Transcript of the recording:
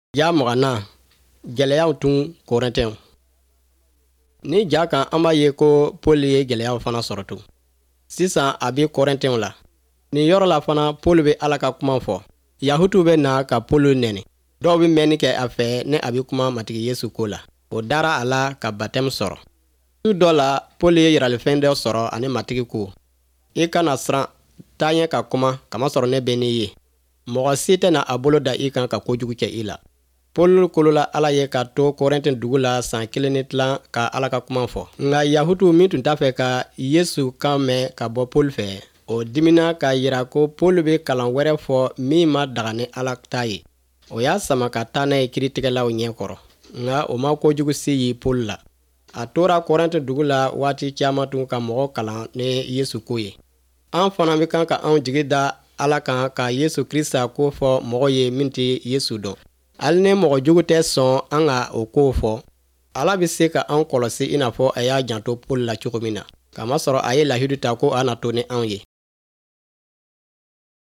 Ja mɔgana gɛlɛyaw tun Korintɛnw. Ni ja kan an b'a ye ko Paul ye gɛlɛyaw fana sɔrɔ tun. Sisan a bɛ Korintɛnw la. Nin yɔrɔ la fana Paul bɛ Ala ka kuma fɔ. Yahudiw bɛ na ka Paul nɛni. Dɔw bɛ mɛnni kɛ a fɛ ne a bɛ kuma matigi Yesu ko la. O dara a la ka baptême sɔrɔ. Su dɔ la Paul ye yiralifɛn dɔ sɔrɔ ani matigi ko. I kana siran, taa ɲɛ ka kuma, kamasɔrɔ ne bɛ n'i ye. Mɔgɔ si tɛna a bolo da i kan ka kojugu kɛ i la. Paul kolola Ala ye ka to Korintɛn dugu la san 1 ni tila ka Ala ka kuma fɔ. Nka Yahudiw min tun t'a fɛ ka Yesu kan mɛn ka bɔ Paul fɛ, o dimina k'a yira ko Paul bɛ kalan wɛrɛ fɔ min ma daga ni Ala ta ye. O y'a sama ka taa n'a ye kiiritigɛlaw ɲɛ kɔrɔ. Nka o ma kojugu se ye Paul la. A tora Korintɛn dugu la waati caman tun ka mɔgɔ kalan ni Yesu ko ye. An fana bɛ kan ka anw jigi da Ala kan ka Yesu Krista ko fɔ mɔgɔ ye min tɛ Yesu dɔn. Hali ni mɔgɔ jugu tɛ sɔn an ka o ko fɔ, Ala bɛ se ka an kɔlɔsi i n'a fɔ a y'a janto Paul la cogo min na. Kamasɔrɔ a ye lahidu ta ko a na to ni anw ye.